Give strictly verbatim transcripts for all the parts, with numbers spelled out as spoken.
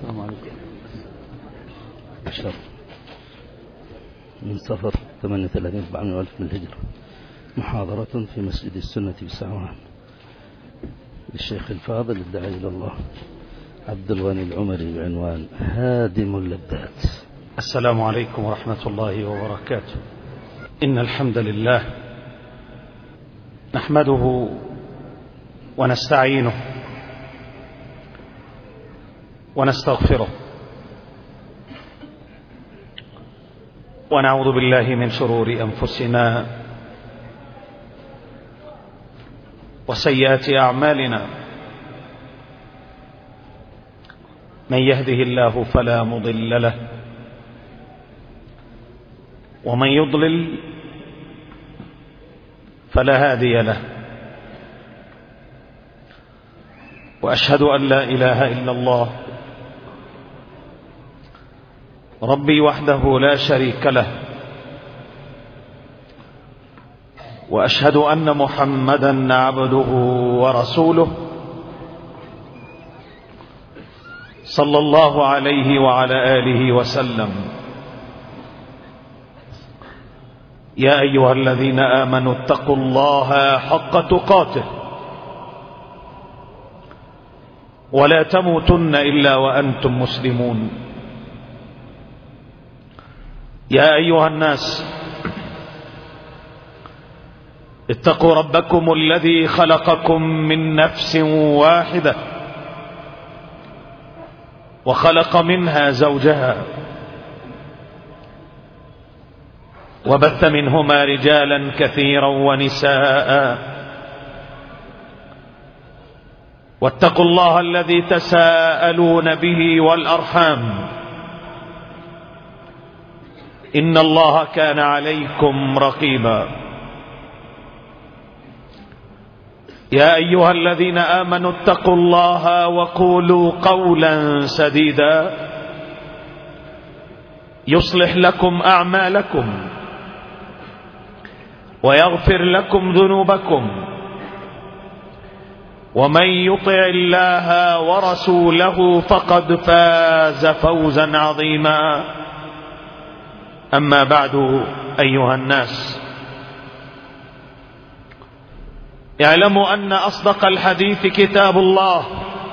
السلام عليكم. عشر من صفر ثمانية وثلاثين أربعمائة ألف من الهجرة. محاضرة في مسجد السنة بسعوان للشيخ الفاضل الداعي إلى الله عبد الغني العمري بعنوان هادم اللذات. السلام عليكم ورحمة الله وبركاته. إن الحمد لله نحمده ونستعينه ونستغفره ونعوذ بالله من شرور أنفسنا وسيئات أعمالنا. من يهده الله فلا مضل له ومن يضلل فلا هادي له. وأشهد أن لا إله إلا الله ربي وحده لا شريك له، وأشهد أن محمدا عبده ورسوله صلى الله عليه وعلى آله وسلم. يا أيها الذين آمنوا اتقوا الله حق تقاته ولا تموتن إلا وأنتم مسلمون. يا أيها الناس اتقوا ربكم الذي خلقكم من نفس واحدة وخلق منها زوجها وبث منهما رجالا كثيرا ونساء. واتقوا الله الذي تساءلون به والأرحام إن الله كان عليكم رقيبا. يا أيها الذين آمنوا اتقوا الله وقولوا قولا سديدا يصلح لكم أعمالكم ويغفر لكم ذنوبكم، ومن يطع الله ورسوله فقد فاز فوزا عظيما. أما بعد أيها الناس، اعلموا أن أصدق الحديث كتاب الله،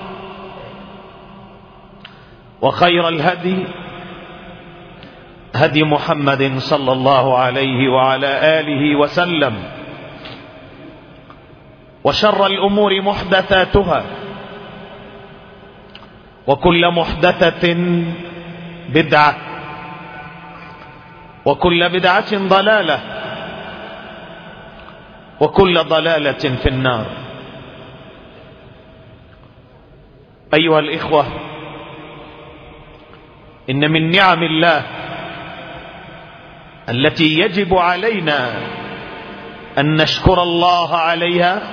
وخير الهدي هدي محمد صلى الله عليه وعلى آله وسلم، وشر الأمور محدثاتها، وكل محدثة بدعة، وكل بدعة ضلالة، وكل ضلالة في النار. أيها الإخوة، إن من نعم الله التي يجب علينا أن نشكر الله عليها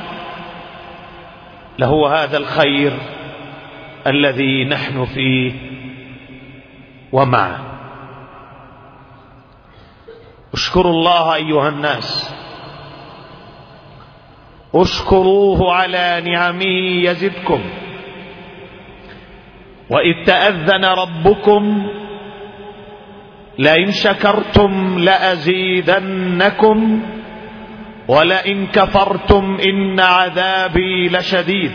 لهو هذا الخير الذي نحن فيه ومعه. اشكروا الله أيها الناس، اشكروه على نعمه يزدكم، وإذ تأذن ربكم لئن شكرتم لأزيدنكم ولئن كفرتم إن عذابي لشديد.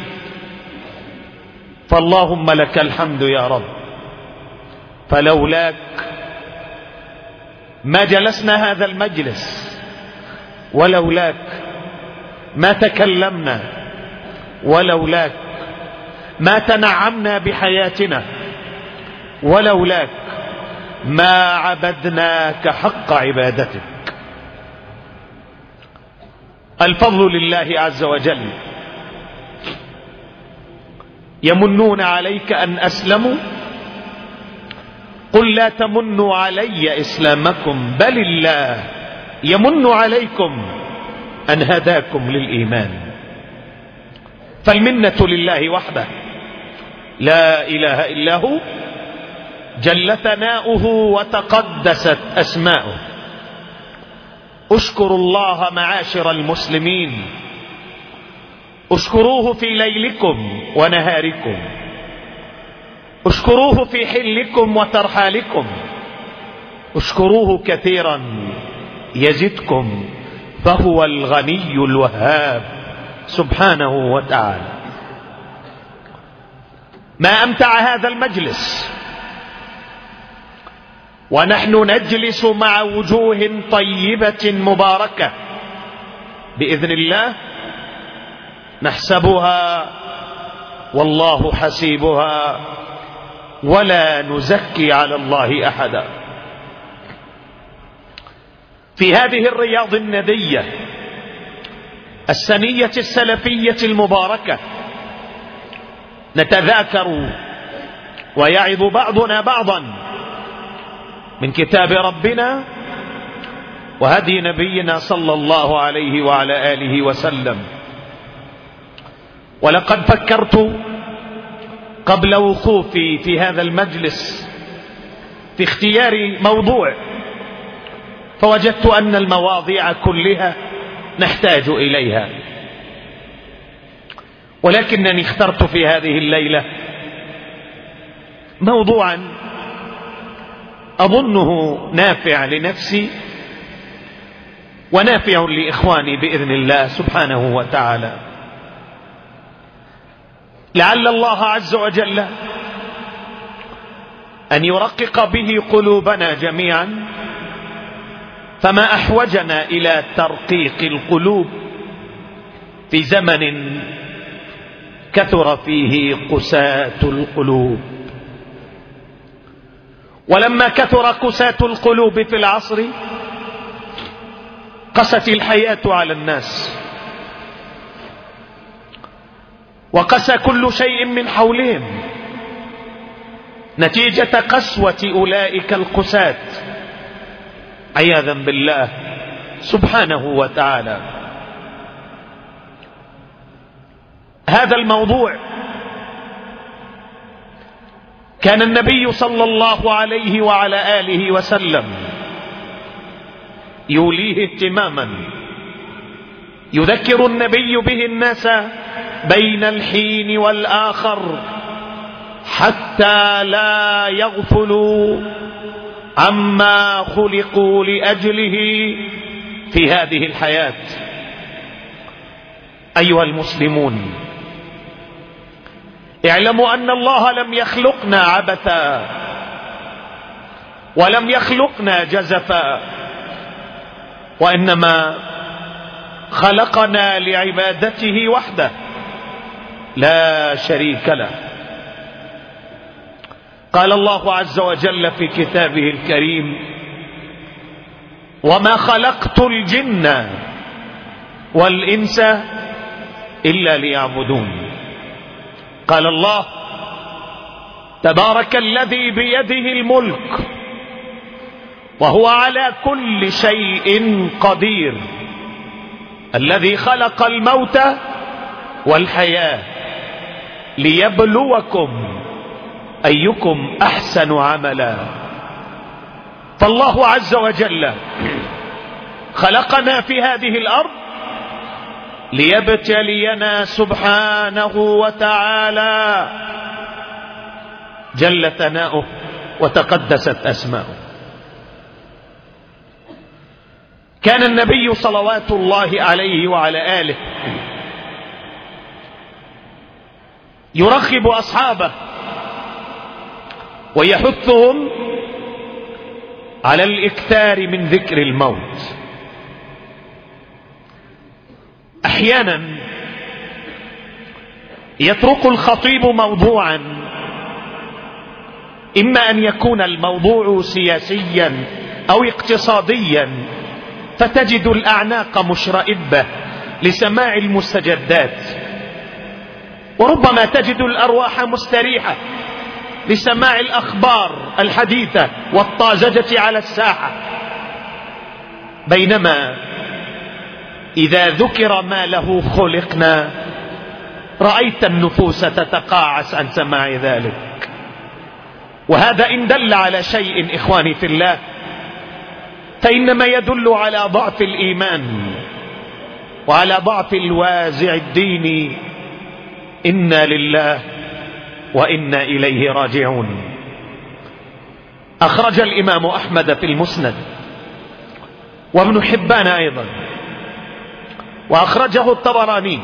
فاللهم لك الحمد يا رب، فلولاك ما جلسنا هذا المجلس، ولولاك ما تكلمنا، ولولاك ما تنعمنا بحياتنا، ولولاك ما عبدناك حق عبادتك. الفضل لله عز وجل. يمنون عليك أن أسلموا، قل لا تمنوا علي إسلامكم بل الله يمن عليكم أن هداكم للإيمان. فالمنة لله وحده لا إله إلا هو، جل ثناؤه وتقدست أسماؤه. اشكروا الله معاشر المسلمين، اشكروه في ليلكم ونهاركم. اشكروه في حلكم وترحالكم، اشكروه كثيرا يزدكم، فهو الغني الوهاب سبحانه وتعالى. ما أمتع هذا المجلس ونحن نجلس مع وجوه طيبة مباركة بإذن الله، نحسبها والله حسيبها ولا نزكي على الله أحدا. في هذه الرياض الندية السنية السلفية المباركة نتذاكر ويعظ بعضنا بعضا من كتاب ربنا وهدي نبينا صلى الله عليه وعلى آله وسلم. ولقد فكرت قبل وقوفي في هذا المجلس في اختيار موضوع، فوجدت أن المواضيع كلها نحتاج إليها، ولكنني اخترت في هذه الليلة موضوعا أظنه نافع لنفسي ونافع لإخواني بإذن الله سبحانه وتعالى. لعل الله عز وجل أن يرقق به قلوبنا جميعا، فما أحوجنا إلى ترقيق القلوب في زمن كثر فيه قساة القلوب. ولما كثر قساة القلوب في العصر قست الحياة على الناس، وقسى كل شيء من حولهم نتيجة قسوة أولئك القساة عياذا بالله سبحانه وتعالى. هذا الموضوع كان النبي صلى الله عليه وعلى آله وسلم يوليه اهتماما، يذكر النبي به الناس بين الحين والآخر حتى لا يغفلوا عما خلقوا لأجله في هذه الحياة. أيها المسلمون، اعلموا أن الله لم يخلقنا عبثا ولم يخلقنا جزفا، وإنما خلقنا لعبادته وحده لا شريك له. قال الله عز وجل في كتابه الكريم: وما خلقت الجن والإنس إلا ليعبدون. قال الله: تبارك الذي بيده الملك وهو على كل شيء قدير، الذي خلق الموت والحياة ليبلوكم أيكم أحسن عملا. فالله عز وجل خلقنا في هذه الأرض ليبتلينا سبحانه وتعالى جل ثناؤه وتقدست أسماؤه. كان النبي صلوات الله عليه وعلى آله يرغب أصحابه ويحثهم على الإكثار من ذكر الموت. أحيانا يترك الخطيب موضوعا، إما أن يكون الموضوع سياسيا أو اقتصاديا، فتجد الأعناق مشرئبة لسماع المستجدات، وربما تجد الأرواح مستريحة لسماع الأخبار الحديثة والطازجة على الساحة. بينما إذا ذكر ما له خلقنا رأيت النفوس تتقاعس عن سماع ذلك. وهذا إن دل على شيء إخواني في الله فإنما يدل على ضعف الإيمان وعلى ضعف الوازع الديني. إنا لله وإنا إليه راجعون. أخرج الإمام أحمد في المسند وابن حبان أيضا، وأخرجه الطبراني،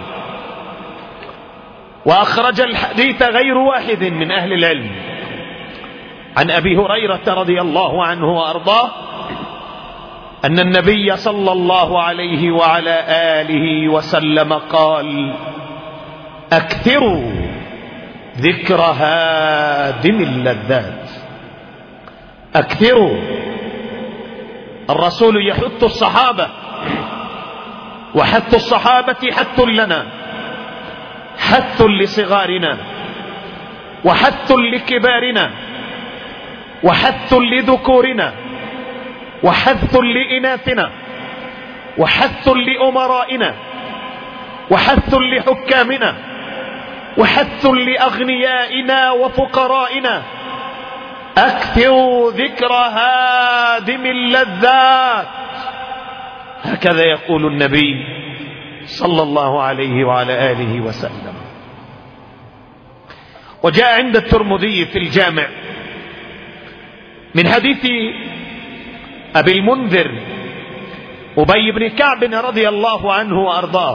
وأخرج الحديث غير واحد من أهل العلم عن أبي هريرة رضي الله عنه وأرضاه أن النبي صلى الله عليه وعلى آله وسلم قال: أكثروا ذكر هادم اللذات. أكثروا. الرسول يحث الصحابة، وحث الصحابة حث لنا، حث لصغارنا وحث لكبارنا وحث لذكورنا وحث لإناثنا وحث لأمرائنا وحث لحكامنا وحث لأغنيائنا وفقرائنا. أكثروا ذكر هادم اللذات. هكذا يقول النبي صلى الله عليه وعلى آله وسلم. وجاء عند الترمذي في الجامع من حديث أبي المنذر أبي بن كعب رضي الله عنه وأرضاه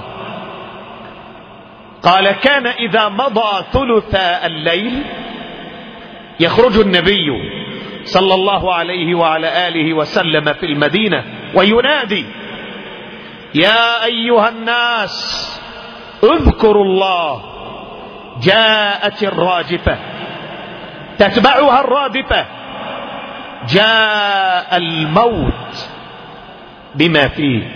قال: كان إذا مضى ثلث الليل يخرج النبي صلى الله عليه وعلى آله وسلم في المدينة وينادي: يا أيها الناس اذكروا الله، جاءت الراجفة تتبعها الرادفة، جاء الموت بما فيه.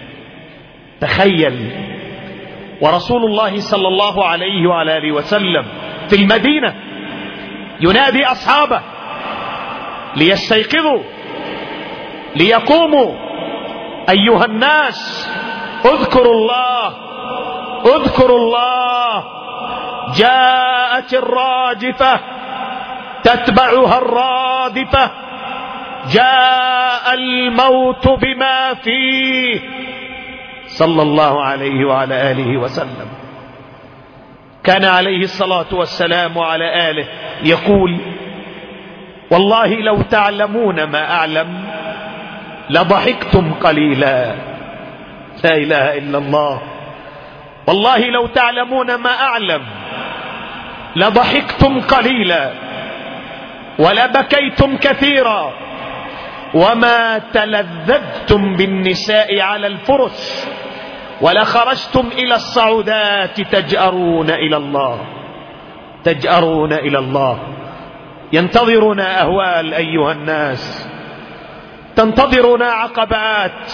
تخيل، ورسول الله صلى الله عليه وعلى آله وسلم في المدينة ينادي أصحابه ليستيقظوا ليقوموا: أيها الناس اذكروا الله، اذكروا الله، جاءت الراجفة تتبعها الرادفة، جاء الموت بما فيه، صلى الله عليه وعلى آله وسلم. كان عليه الصلاة والسلام وعلى آله يقول: والله لو تعلمون ما أعلم لضحكتم قليلا. لا إله إلا الله. والله لو تعلمون ما أعلم لضحكتم قليلا ولبكيتم كثيرا وما تلذذتم بالنساء على الفرش ولخرجتم إلى الصعودات تجأرون إلى الله، تجأرون إلى الله. ينتظرنا أهوال أيها الناس، تنتظرنا عقبات،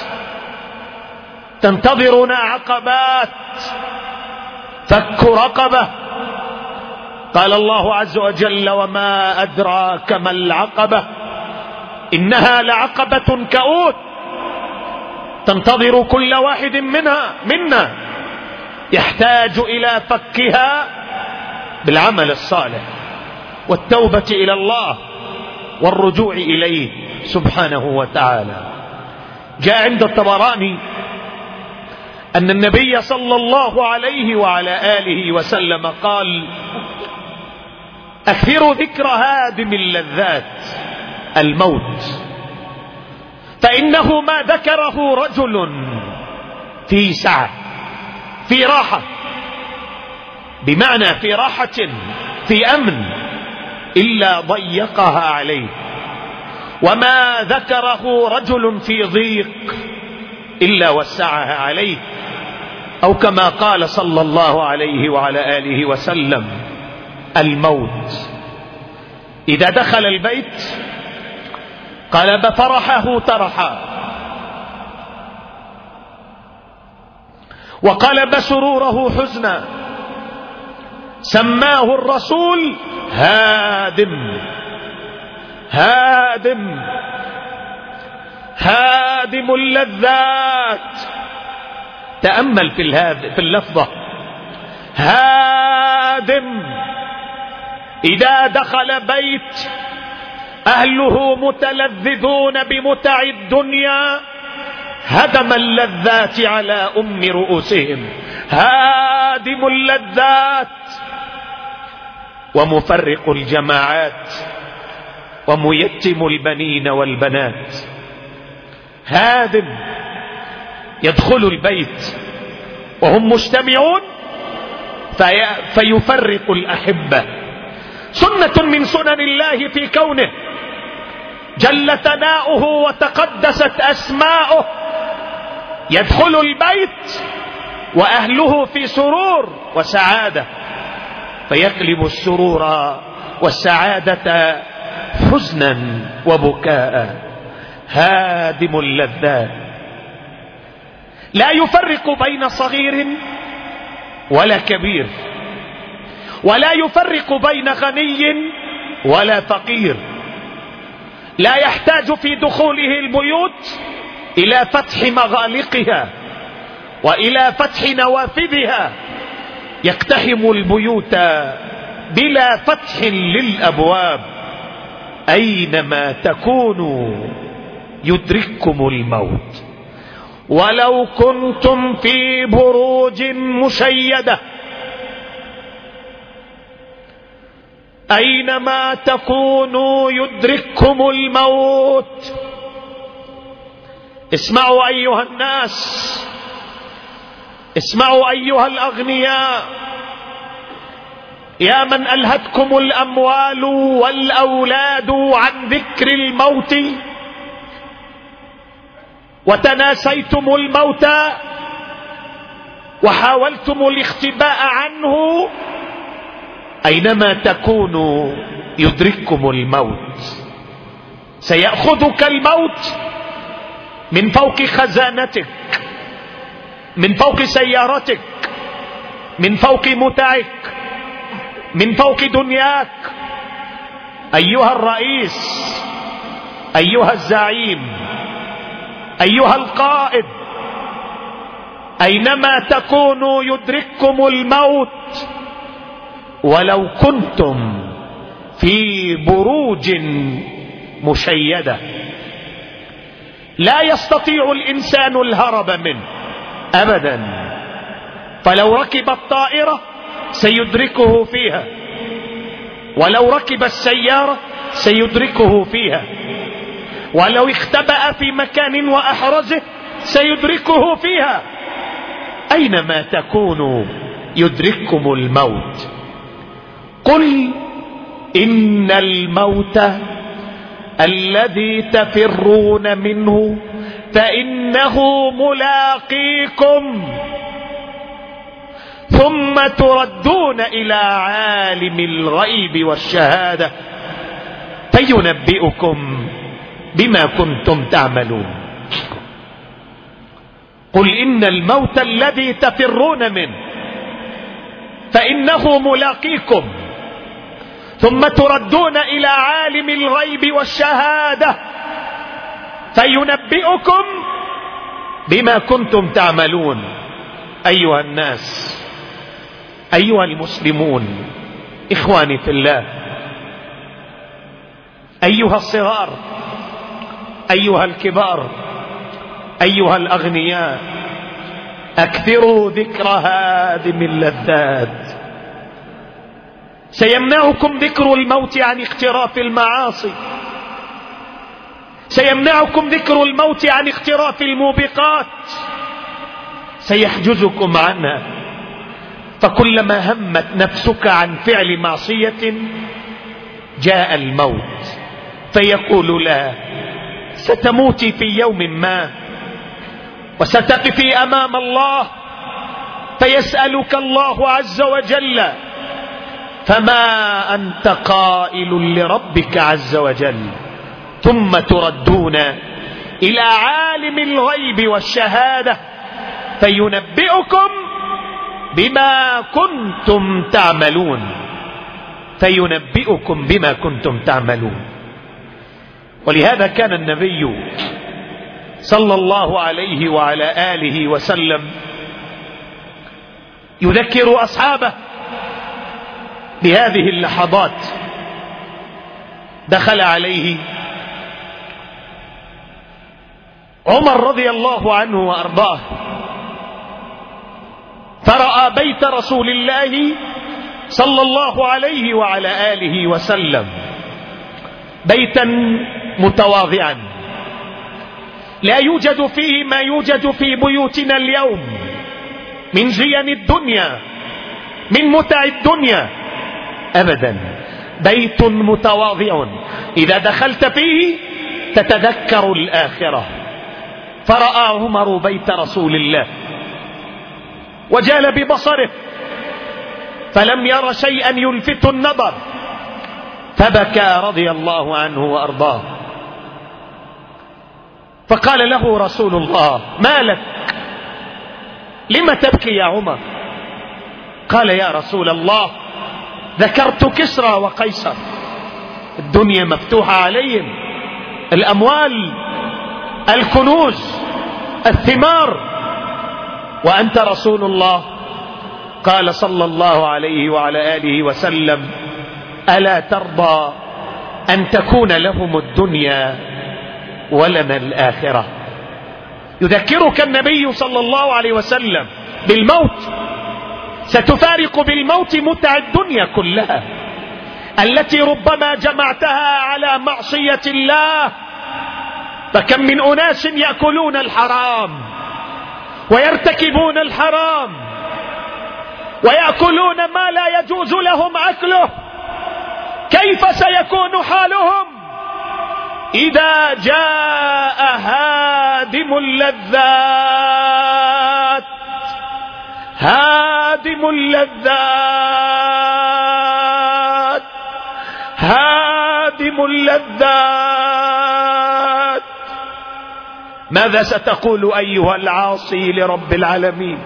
تنتظرنا عقبات. فك رقبة. قال الله عز وجل: وما أدراك ما العقبة، إنها لعقبة كؤوت تنتظر كل واحد منها منا، يحتاج إلى فكها بالعمل الصالح والتوبة إلى الله والرجوع إليه سبحانه وتعالى. جاء عند الطبراني أن النبي صلى الله عليه وعلى آله وسلم قال: أكثروا ذكر هادم اللذات، الموت، فإنه ما ذكره رجل في سعة، في راحة، بمعنى في راحة، في أمن، إلا ضيقها عليه، وما ذكره رجل في ضيق إلا وسعها عليه، أو كما قال صلى الله عليه وعلى آله وسلم: الموت إذا دخل البيت قلب فرحه ترحا، وقلب سروره حزنا، سماه الرسول هادم، هادم، هادم اللذات. تأمل في اللفظة، هادم. إذا دخل بيت أهله متلذذون بمتع الدنيا هدم اللذات على أم رؤوسهم، هادم اللذات. ومفرق الجماعات وميتم البنين والبنات، هادم يدخل البيت وهم مجتمعون في فيفرق الأحبة. سنة من سنن الله في كونه جل ثناؤه وتقدست أسماؤه، يدخل البيت وأهله في سرور وسعادة، فيقلب السرور والسعادة حزنا وبكاء. هادم اللذات، لا يفرق بين صغير ولا كبير، ولا يفرق بين غني ولا فقير، لا يحتاج في دخوله البيوت إلى فتح مغالقها وإلى فتح نوافذها، يقتحم البيوت بلا فتح للأبواب. أينما تكونوا يدرككم الموت ولو كنتم في بروج مشيدة. أينما تكونوا يدرككم الموت. اسمعوا أيها الناس، اسمعوا أيها الأغنياء، يا من ألهتكم الأموال والأولاد عن ذكر الموت وتناسيتم الموت وحاولتم الاختباء عنه. أينما تكونوا يدرككم الموت. سيأخذك الموت من فوق خزانتك، من فوق سيارتك، من فوق متعك، من فوق دنياك. أيها الرئيس، أيها الزعيم، أيها القائد، أينما تكونوا يدرككم الموت ولو كنتم في بروج مشيدة. لا يستطيع الإنسان الهرب منه أبدا، فلو ركب الطائرة سيدركه فيها، ولو ركب السيارة سيدركه فيها، ولو اختبأ في مكان وأحرزه سيدركه فيها. أينما تكونوا يدرككم الموت. قل إن الموت الذي تفرون منه فإنه ملاقيكم ثم تردون إلى عالم الغيب والشهادة فينبئكم بما كنتم تعملون. قل إن الموت الذي تفرون منه فإنه ملاقيكم ثم تردون إلى عالم الغيب والشهادة فينبئكم بما كنتم تعملون. أيها الناس، أيها المسلمون، إخواني في الله، أيها الصغار، أيها الكبار، أيها الأغنياء، أكثروا ذكر هادم اللذات. سيمنعكم ذكر الموت عن اقتراف المعاصي، سيمنعكم ذكر الموت عن اقتراف الموبقات، سيحجزكم عنها. فكلما همت نفسك عن فعل معصية جاء الموت فيقول لها ستموتي في يوم ما وستقفي أمام الله فيسألك الله عز وجل فما أنت قائل لربك عز وجل، ثم تردون إلى عالم الغيب والشهادة فينبئكم بما كنتم تعملون. فينبئكم بما كنتم تعملون. ولهذا كان النبي صلى الله عليه وعلى آله وسلم يذكر أصحابه بهذه اللحظات. دخل عليه عمر رضي الله عنه وأرضاه فرأى بيت رسول الله صلى الله عليه وعلى آله وسلم بيتا متواضعا لا يوجد فيه ما يوجد في بيوتنا اليوم من زين الدنيا، من متع الدنيا أبدا. بيت متواضع إذا دخلت فيه تتذكر الآخرة. فرأى عمر بيت رسول الله وجال ببصره فلم ير شيئا يلفت النظر، فبكى رضي الله عنه وأرضاه. فقال له رسول الله: ما لك؟ لم تبكي يا عمر؟ قال: يا رسول الله، ذكرت كسرى وقيصر، الدنيا مفتوحة عليهم، الأموال، الكنوز، الثمار، وأنت رسول الله. قال صلى الله عليه وعلى آله وسلم: ألا ترضى أن تكون لهم الدنيا ولنا الآخرة؟ يذكرك النبي صلى الله عليه وسلم بالموت. ستفارق بالموت متع الدنيا كلها التي ربما جمعتها على معصية الله. فكم من أناس يأكلون الحرام ويرتكبون الحرام ويأكلون ما لا يجوز لهم أكله، كيف سيكون حالهم إذا جاء هادم اللذات؟ هادم اللذات، هادم اللذات. ماذا ستقول أيها العاصي لرب العالمين؟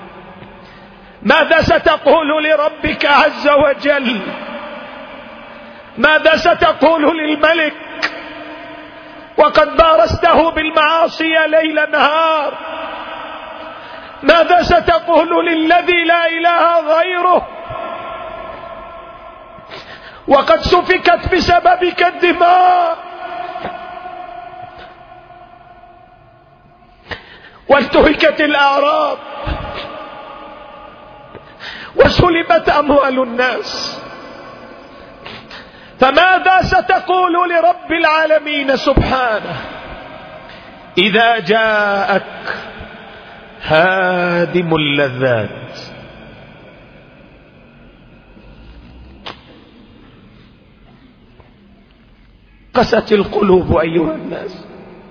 ماذا ستقول لربك عز وجل؟ ماذا ستقول للملك وقد بارزته بالمعاصي ليل نهار؟ ماذا ستقول للذي لا إله غيره وقد سفكت بسببك الدماء وانتهكت الأعراض وسلبت أموال الناس؟ فماذا ستقول لرب العالمين سبحانه إذا جاءك هادم اللذات؟ قست القلوب أيها الناس،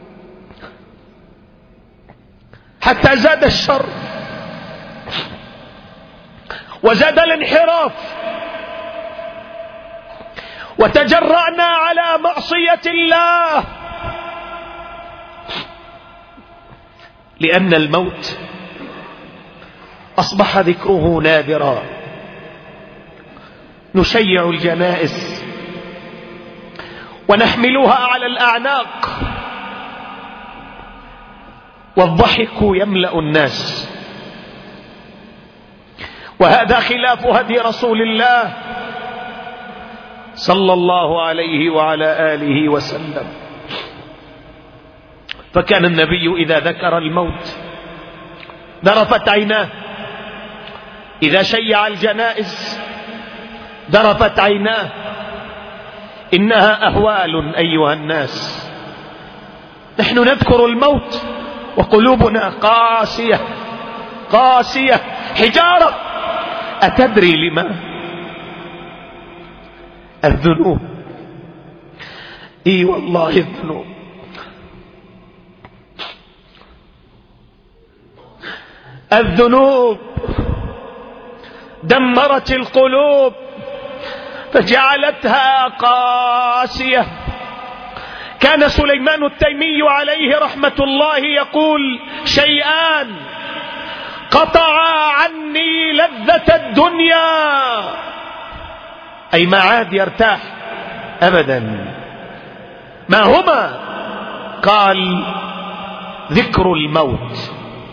حتى زاد الشر وزاد الانحراف، وتجرأنا على معصية الله، لأن الموت أصبح ذكره نادرا. نشيع الجنائز ونحملها على الأعناق والضحك يملأ الناس، وهذا خلاف هدي رسول الله صلى الله عليه وعلى آله وسلم. فكان النبي إذا ذكر الموت ذرفت عيناه، إذا شيع الجنائز ذرفت عيناه. إنها أهوال أيها الناس، نحن نذكر الموت وقلوبنا قاسية قاسية حجارة. أتدري لما؟ الذنوب. إي والله الذنوب. الذنوب دمرت القلوب فجعلتها قاسية. كان سليمان التيمي عليه رحمة الله يقول: شيئان قطعا عني لذة الدنيا، أي ما عاد يرتاح أبدا. ما هما؟ قال: ذكر الموت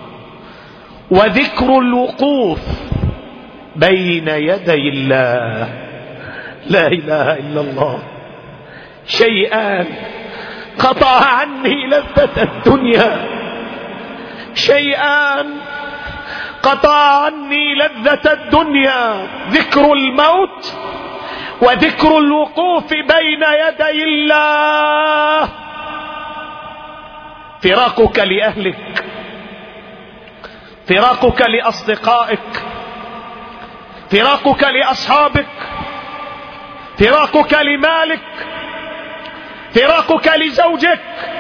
وذكر الوقوف بين يدي الله. لا إله إلا الله. شيئان قطع عني لذة الدنيا، شيئان قطع عني لذة الدنيا ذكر الموت وذكر الوقوف بين يدي الله. فراقك لأهلك، فراقك لأصدقائك، فراقك لأصحابك، فراقك لمالك، فراقك لزوجك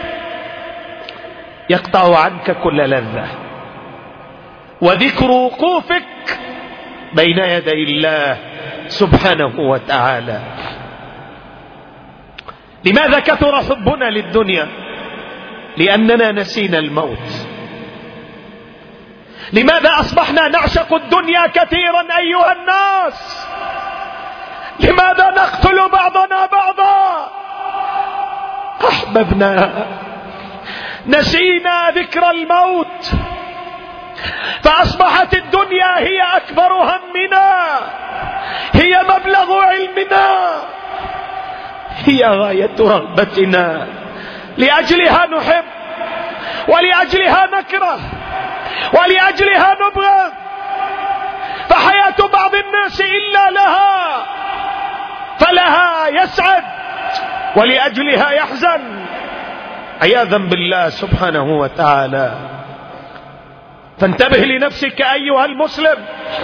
يقطع عنك كل لذة. وذكر وقوفك بين يدي الله سبحانه وتعالى. لماذا كثر حبنا للدنيا؟ لأننا نسينا الموت. لماذا أصبحنا نعشق الدنيا كثيرا أيها الناس؟ لماذا نقتل بعضنا بعضا؟ أحببنا، نسينا ذكر الموت، فأصبحت الدنيا هي أكبر همنا، هي مبلغ علمنا، هي غاية رغبتنا. لأجلها نحب، ولأجلها نكره، ولأجلها نبغض. فحياة بعض الناس إلا لها، فلها يسعد ولأجلها يحزن عياذا بالله سبحانه وتعالى. فانتبه لنفسك أيها المسلم،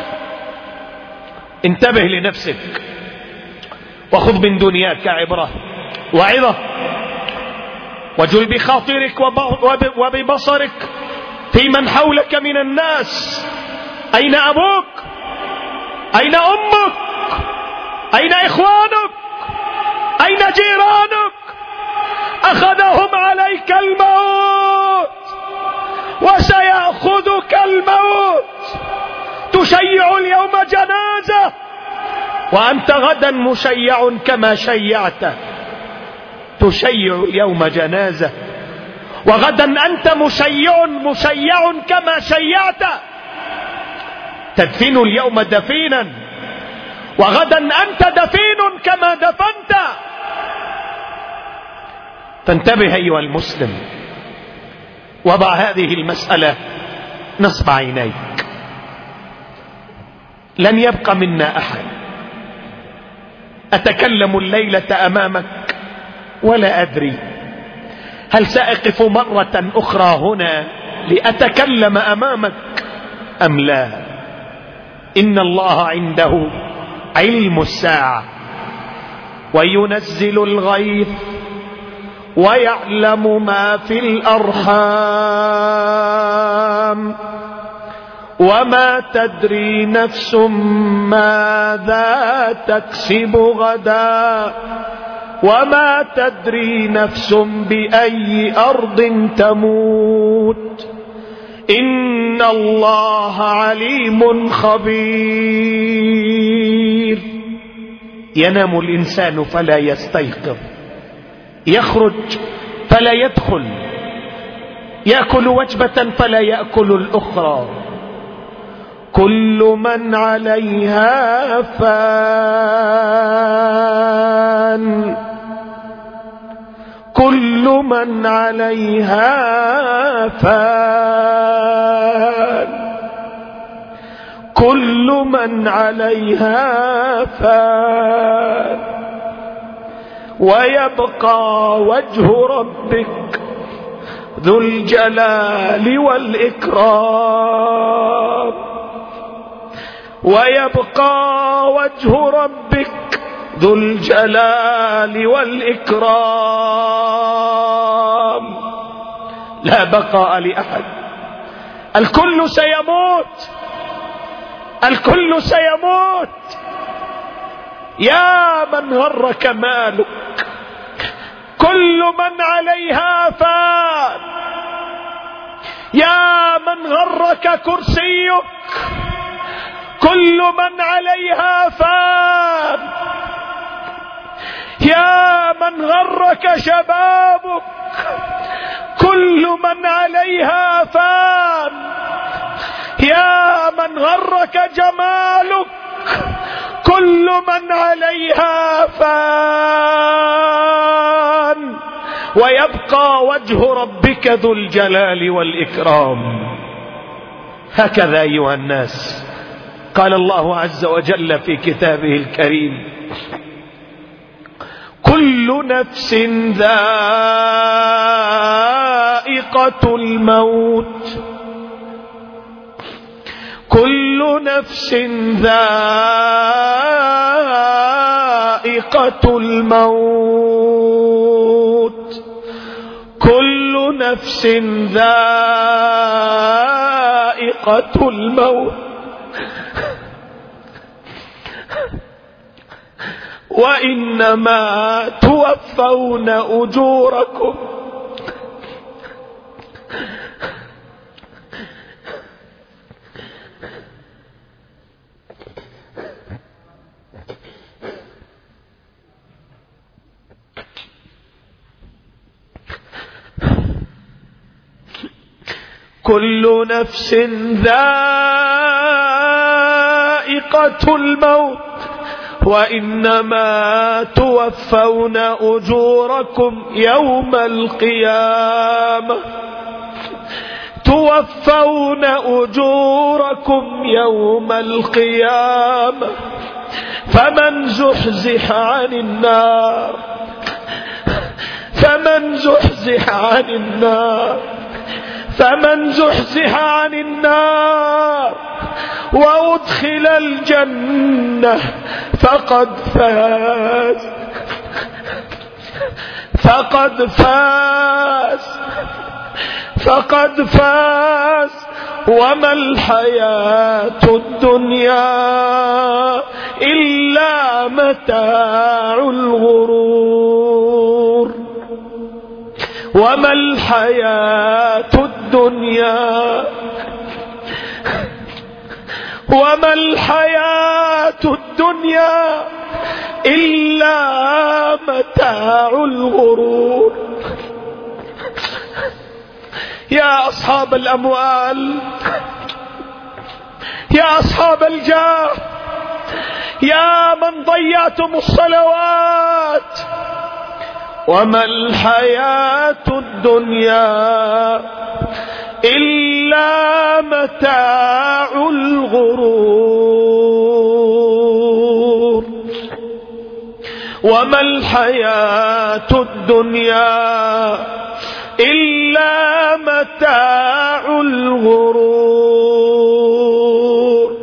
انتبه لنفسك وخذ من دنياك عبرة وعظة، وجل بخاطرك وببصرك في من حولك من الناس. أين أبوك؟ أين أمك؟ أين إخوانك؟ أين جيرانك؟ أخذهم عليك الموت وسيأخذك الموت. تشيع اليوم جنازة وأنت غدا مشيع كما شيعت. تشيع اليوم جنازة وغدا أنت مشيع مشيع كما شيعت. تدفن اليوم دفينا وغدا أنت دفين كما دفنت. فانتبه أيها المسلم، وضع هذه المسألة نصب عينيك. لن يبقى منا أحد. أتكلم الليلة أمامك ولا أدري هل سأقف مرة أخرى هنا لأتكلم أمامك أم لا. إن الله عنده علم الساعة وينزل الغيث ويعلم ما في الأرحام وما تدري نفس ماذا تكسب غدا وما تدري نفس بأي أرض تموت. إن الله عليم خبير. ينام الإنسان فلا يستيقظ، يخرج فلا يدخل، يأكل وجبة فلا يأكل الأخرى. كل من عليها فان، كل من عليها فان، كل من عليها فان، ويبقى وجه ربك ذو الجلال والإكرام. ويبقى وجه ربك ذو الجلال والإكرام. لا بقاء لأحد. الكل سيموت، الكل سيموت. يا من غرك مالك، كل من عليها فان. يا من غرك كرسيك، كل من عليها فان. يا من غرك شبابك، كل من عليها فان. يا من غرك جمالك، كل من عليها فان. ويبقى وجه ربك ذو الجلال والإكرام. هكذا أيها الناس قال الله عز وجل في كتابه الكريم: كل نفس ذائقة الموت، كل نفس ذائقة الموت، كل نفس ذائقة الموت، وإنما توفون أجوركم كل نفس ذائقة الموت وإنما توفون أجوركم يوم القيامة، توفون أجوركم يوم القيامة، فمن زحزح عن النار فمن زحزح عن النار فمن زحزح عن النار وأدخل الجنة فقد فاز فقد فاز فقد فاز وما الحياة الدنيا إلا متاع الغرور، وما الحياة الدنيا وما الحياة الدنيا إلا متاع الغرور. يا أصحاب الأموال، يا أصحاب الجاه، يا من ضيعتم الصلوات، وما الحياة الدنيا إلا متاع الغرور، وما الحياة الدنيا إلا متاع الغرور.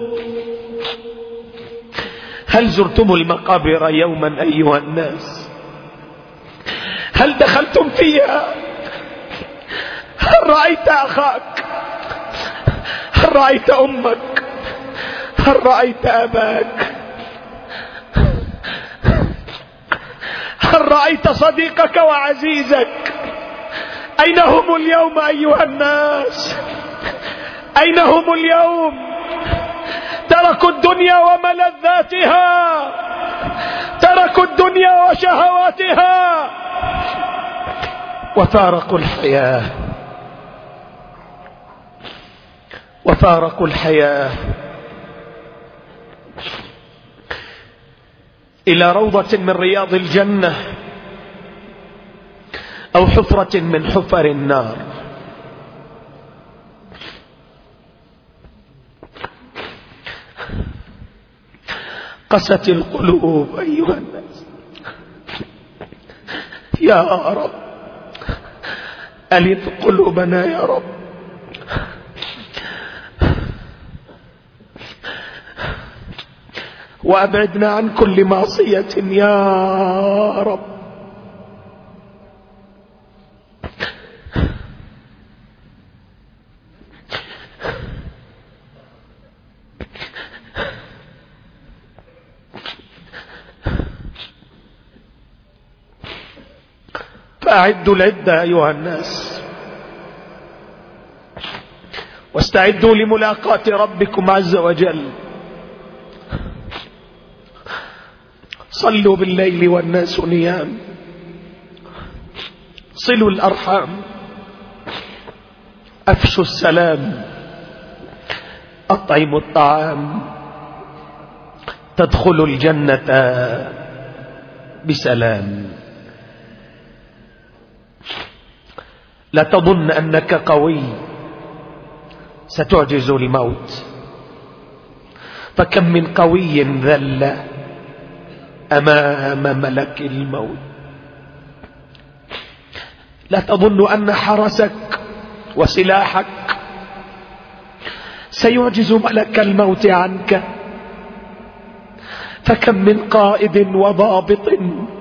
هل زرتم المقابر يوما أيها الناس؟ هل دخلتم فيها؟ هل رأيت أخاك؟ هل رأيت أمك؟ هل رأيت أباك؟ هل رأيت صديقك وعزيزك؟ أين هم اليوم أيها الناس؟ أين هم اليوم؟ تركوا الدنيا وملذاتها، تركوا الدنيا وشهواتها، وفارقوا الحياة وفارقوا الحياة إلى روضة من رياض الجنة أو حفرة من حفر النار. قست القلوب أيها الناس. يا رب ألف قلوبنا يا رب، وأبعدنا عن كل معصية يا رب. فأعدوا العدة أيها الناس، واستعدوا لملاقاة ربكم عز وجل. صلوا بالليل والناس نيام، صلوا الأرحام، أفشوا السلام، أطعموا الطعام، تدخلوا الجنة بسلام. لا تظن أنك قوي، ستعجز الموت. فكم من قوي ذل أمام ملك الموت. لا تظن أن حرسك وسلاحك سيعجز ملك الموت عنك. فكم من قائد وضابط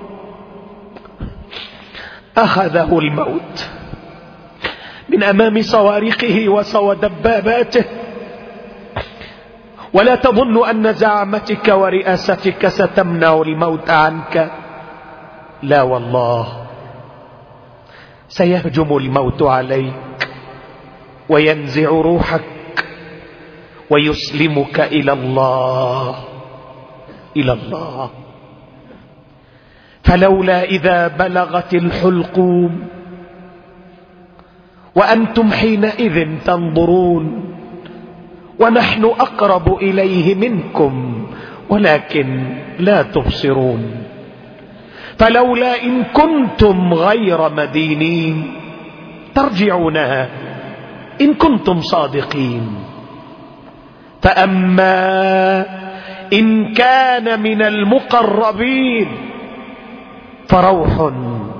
أخذه الموت من أمام صواريخه وصوادباباته. ولا تظن أن زعامتك ورئاستك ستمنع الموت عنك. لا والله، سيهجم الموت عليك وينزع روحك ويسلمك إلى الله إلى الله. فلولا إذا بلغت الحلقوم وأنتم حينئذ تنظرون ونحن أقرب إليه منكم ولكن لا تبصرون. فلولا إن كنتم غير مدينين ترجعونها إن كنتم صادقين. فأما إن كان من المقربين فروح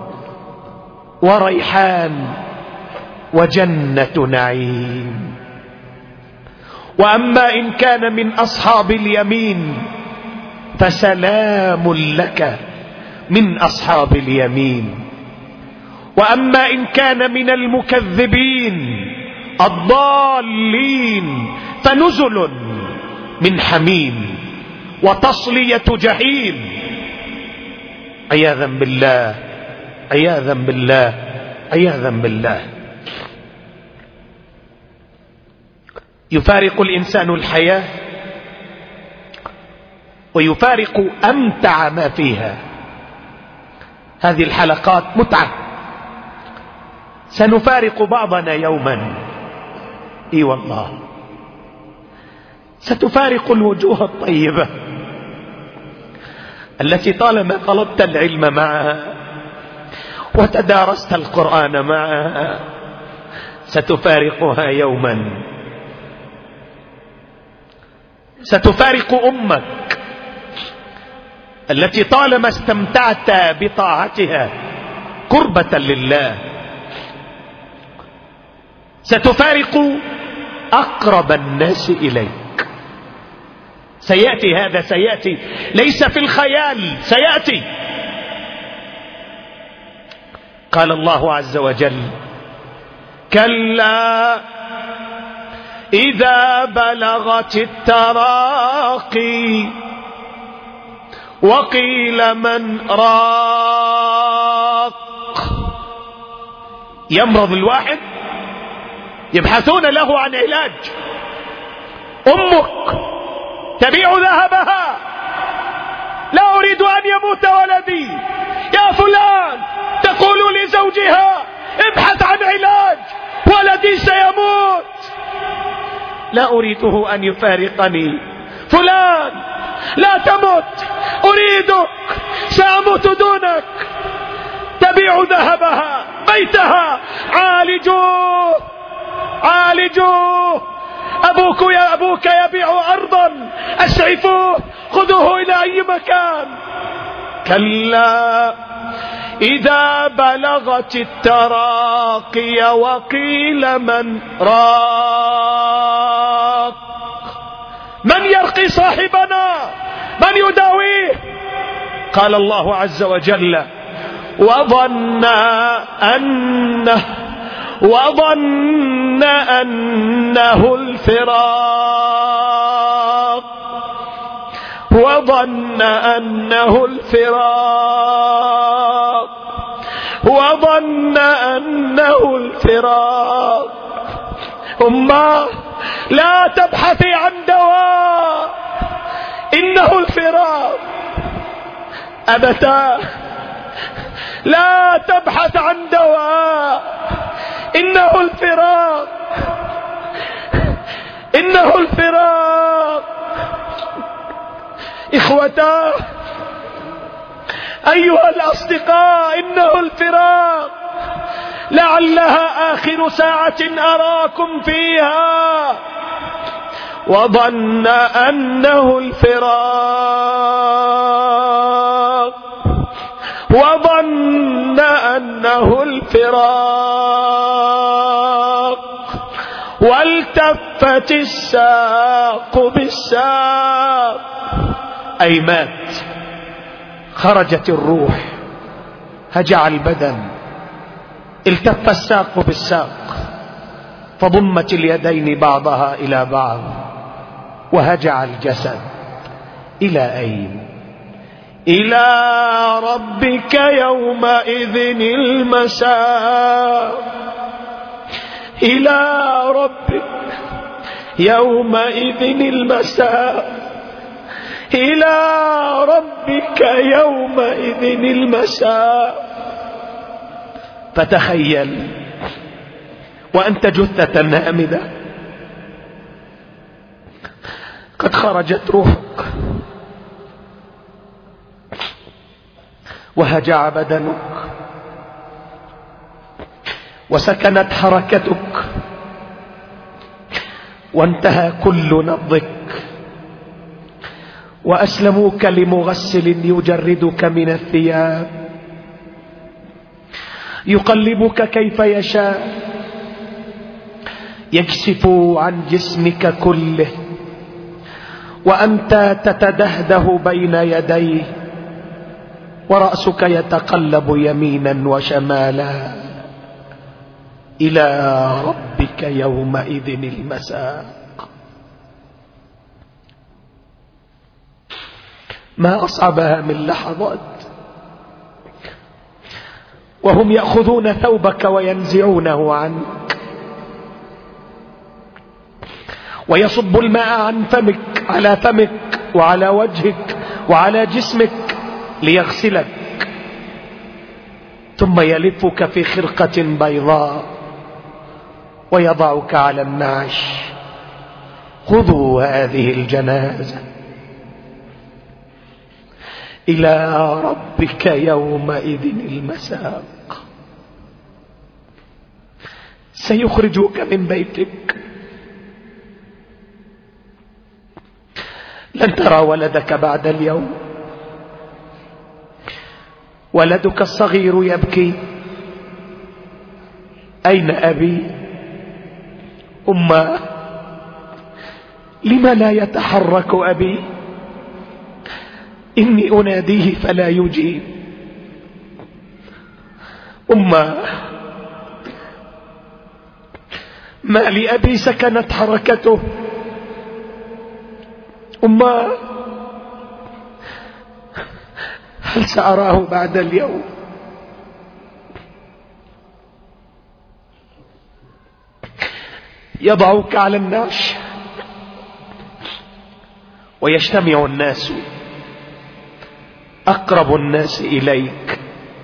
وريحان وجنة نعيم. وأما إن كان من أصحاب اليمين فسلام لك من أصحاب اليمين. وأما إن كان من المكذبين الضالين فنزل من حميم وتصلية جحيم. عياذا بالله عياذا بالله عياذا بالله. يفارق الإنسان الحياة ويفارق أمتع ما فيها. هذه الحلقات متعة. سنفارق بعضنا يوما، اي والله، ستفارق الوجوه الطيبة التي طالما طلبت العلم معها وتدارست القرآن معها. ستفارقها يوما. ستفارق أمك التي طالما استمتعت بطاعتها قربة لله. ستفارق أقرب الناس إليك. سيأتي هذا، سيأتي ليس في الخيال، سيأتي. قال الله عز وجل: كلا إذا بلغت التراقي وقيل من راق. يمرض الواحد يبحثون له عن علاج. أمك تبيع ذهبها: لا أريد أن يموت ولدي. يا فلان تقول لزوجها: ابحث عن علاج، ولدي سيموت، لا أريده أن يفارقني. فلان لا تمت، أريدك، سأموت دونك. تبيع ذهبها، بيتها: عالجوه عالجوه، أبوك يا أبوك يبيع أرضا، أسعفوه، خذوه إلى أي مكان. كلا إذا بلغت التراقي وقيل من راق. من يرقي صاحبنا؟ من يداويه؟ قال الله عز وجل: وظن أنه وظن أنه الفراق وظن أنه الفراق وظن أنه الفراق. أمه لا تبحثي عن دواء، إنه الفراق. أبتاه لا تبحث عن دواء، إنه الفراق إنه الفراق. إخوتاه أيها الأصدقاء، إنه الفراق. لعلها آخر ساعة أراكم فيها، وظن أنه الفراق وظن أنه الفراق والتفت الساق بالساق، أي مات، خرجت الروح، هجع البدن، التف الساق بالساق، فضمت اليدين بعضها إلى بعض، وهجع الجسد. إلى أين؟ إلى ربك يومئذ المساق، إلى ربك يومئذ المساق، إلى ربك يومئذ المساق. فتخيل وأنت جثة هامدة قد خرجت روحك وهجع بدنك وسكنت حركتك وانتهى كل نبضك، وأسلموك لمغسل يجردك من الثياب، يقلبك كيف يشاء، يكشف عن جسمك كله، وأنت تتدهده بين يديه، ورأسك يتقلب يمينا وشمالا. إلى ربك يومئذ المساق. ما أصعبها من لحظات وهم يأخذون ثوبك وينزعونه عنك، ويصب الماء عن فمك على فمك وعلى وجهك وعلى جسمك ليغسلك، ثم يلفك في خرقة بيضاء ويضعك على النعش. خذوا هذه الجنازة إلى ربك يومئذ المساق. سيخرجوك من بيتك، لن ترى ولدك بعد اليوم، ولدك الصغير يبكي: أين أبي؟ أمه، لم لا يتحرك أبي؟ إني أناديه فلا يجيب. أمه، ما لأبي سكنت حركته؟ أمه، هل سأراه بعد اليوم؟ يضعك على النعش ويجتمع الناس، أقرب الناس إليك،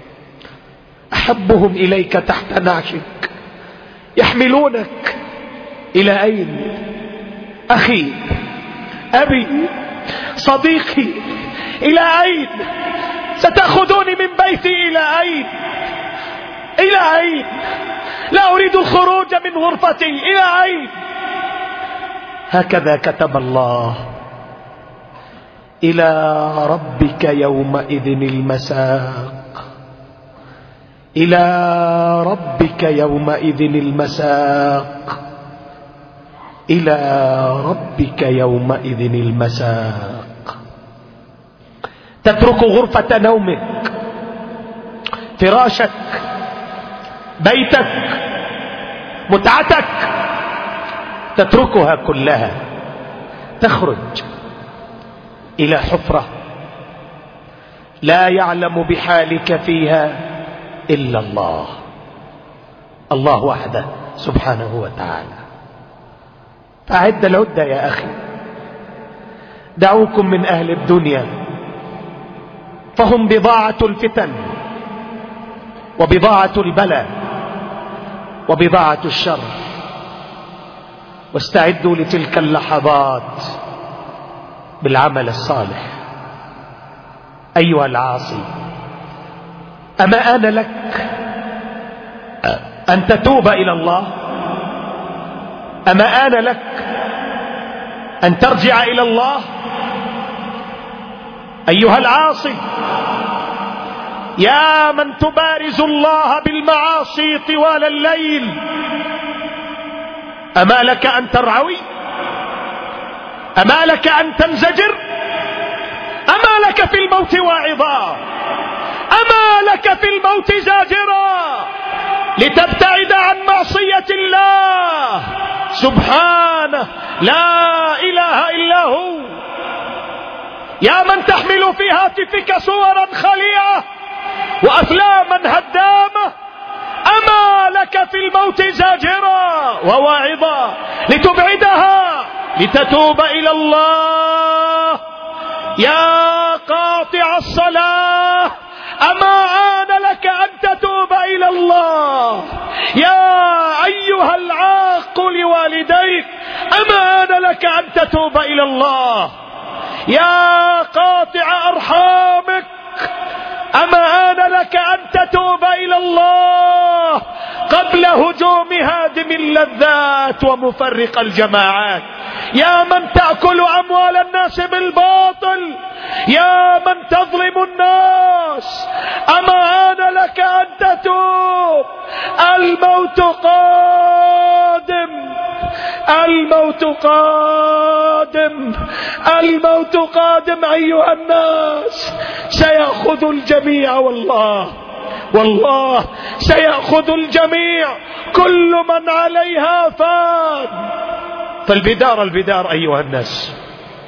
أحبهم إليك تحت نعشك، يحملونك. إلى أين؟ أخي، أبي، صديقي، إلى أين؟ ستأخذوني من بيتي إلى أين؟ إلى أين؟ لا أريد الخروج من غرفتي، إلى أين؟ هكذا كتب الله. إلى ربك يومئذ المساق، إلى ربك يومئذ المساق، إلى ربك يومئذ المساق. تترك غرفة نومك، فراشك، بيتك، متعتك، تتركها كلها، تخرج إلى حفرة لا يعلم بحالك فيها إلا الله، الله وحده سبحانه وتعالى. فأعد العدة يا أخي، دعوكم من أهل الدنيا فهم بضاعة الفتن وبضاعة البلاء وبضاعة الشر، واستعدوا لتلك اللحظات بالعمل الصالح. أيها العاصي، أما آن لك أن تتوب إلى الله؟ أما آن لك أن ترجع إلى الله أيها العاصي؟ يا من تبارز الله بالمعاصي طوال الليل، أما لك أن ترعوي؟ أما لك أن تنزجر؟ أما لك في الموت واعظا؟ أما لك في الموت زاجرا لتبتعد عن معصية الله سبحانه لا إله إلا هو؟ يا من تحمل في هاتفك صورا خليعة وأفلاما هدامة، أما لك في الموت زاجرا وواعظا لتبعدها لتتوب إلى الله؟ يا قاطع الصلاة، أما آن لك أن تتوب إلى الله؟ يا أيها العاق لوالديك، أما آن لك أن تتوب إلى الله؟ يا قاطع أرحامك، أما آن لك أن تتوب إلى الله قبل هجوم هادم اللذات ومفرق الجماعات؟ يا من تأكل أموال الناس بالباطل، يا من تظلم الناس، أما آن لك أن تتوب؟ الموت قادم، الموت قادم، الموت قادم أيها الناس، سيأخذ الجميع والله، والله سيأخذ الجميع، كل من عليها فان. فالبدار البدار أيها الناس،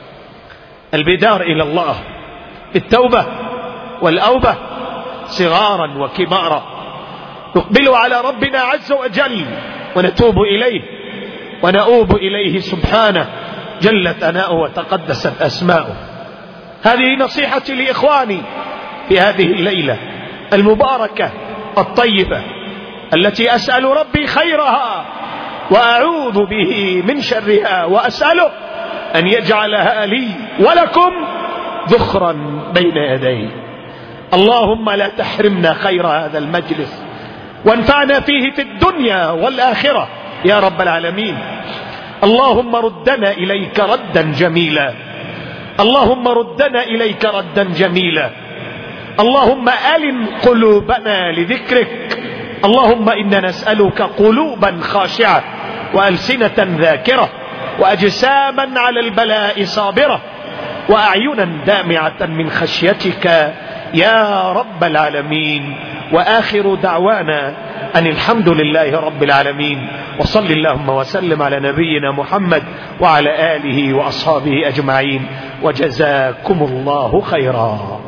البدار إلى الله التوبة والأوبة صغارا وكبارا، نقبل على ربنا عز وجل ونتوب إليه ونؤوب إليه سبحانه جلت أناؤه وتقدست أسماؤه. هذه نصيحتي لإخواني في هذه الليلة المباركة الطيبة التي أسأل ربي خيرها وأعوذ به من شرها، وأسأله أن يجعلها لي ولكم ذخرا بين يديه. اللهم لا تحرمنا خير هذا المجلس وانفعنا فيه في الدنيا والآخرة يا رب العالمين. اللهم ردنا إليك ردا جميلا، اللهم ردنا إليك ردا جميلا. اللهم ألن قلوبنا لذكرك. اللهم إنا نسألك قلوبا خاشعة وألسنة ذاكرة وأجساما على البلاء صابرة وأعينا دامعة من خشيتك يا رب العالمين. وآخر دعوانا أن الحمد لله رب العالمين، وصل اللهم وسلم على نبينا محمد وعلى آله وأصحابه أجمعين، وجزاكم الله خيرا.